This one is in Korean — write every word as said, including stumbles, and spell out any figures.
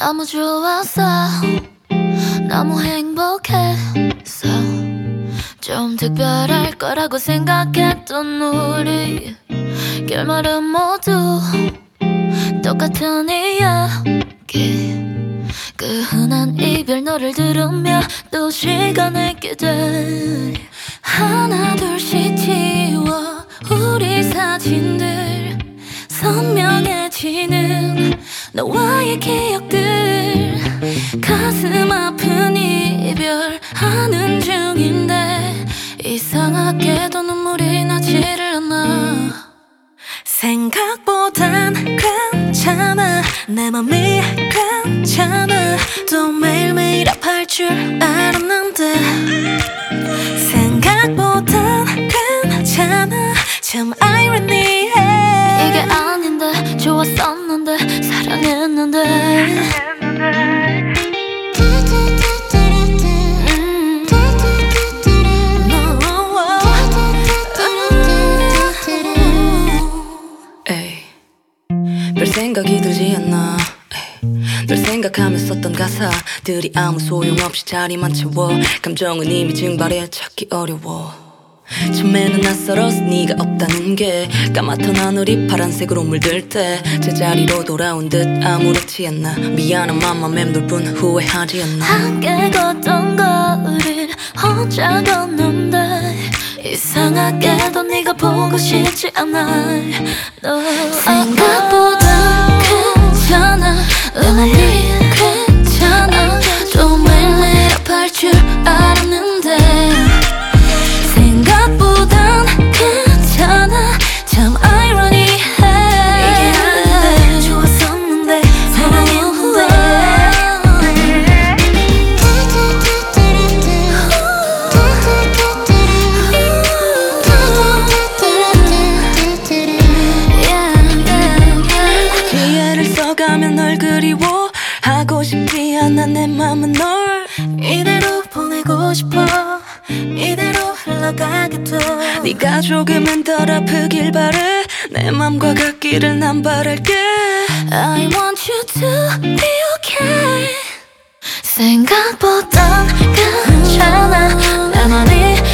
너무 좋았어. 너무 행복했어. 좀 특별할 거라고 생각했던 우리 결말은 모두 똑같은 이야기. 그 흔한 이별 노래를 들으며 또 시간을 기다려. 하나 둘씩 지워 우리 사진들. 선명해지는 너와의 기억들. 가슴 아픈 이별하는 중인데 이상하게도 눈물이 나지를 않아. 생각보단 괜찮아. 내 맘이 괜찮아. 또 매일매일 아파할 줄 알았는데 생각보단 괜찮아. 참 아이러니해. 이게 아닌데 좋았었는데 사랑했는데. 별 생각이 들지 않나. 널 생각하며 썼던 가사들이 아무 소용없이 자리만 채워. 감정은 이미 증발해 찾기 어려워. 처음에는 낯설어서 네가 없다는 게 까맣던 하늘이 파란색으로 물들 때 제자리로 돌아온 듯 아무렇지 않나. 미안한 맘만 맴돌 뿐 후회하지 않나. 함께 걷던 거리를 혼자 걷는데 이상하게도 네가 보고 싶지 않아. 너 생각보다 괜찮아. 내 맘이 괜찮아. 또 매일매일 아파할 줄 알았는데 생각보단 괜찮아. 참 아이러니해. 이게 아닌데 좋았었는데 사랑했는데. 기회를 써가며 널 그리워 하고 싶지 않아. 내 맘은 널 이대로 보내고 싶어. 이대로 흘러가게 돼. 네가 조금은 덜 아프길 바래. 내 맘과 같기를 난 바랄게. I want you to be okay. 생각보단 괜찮아. 내 맘이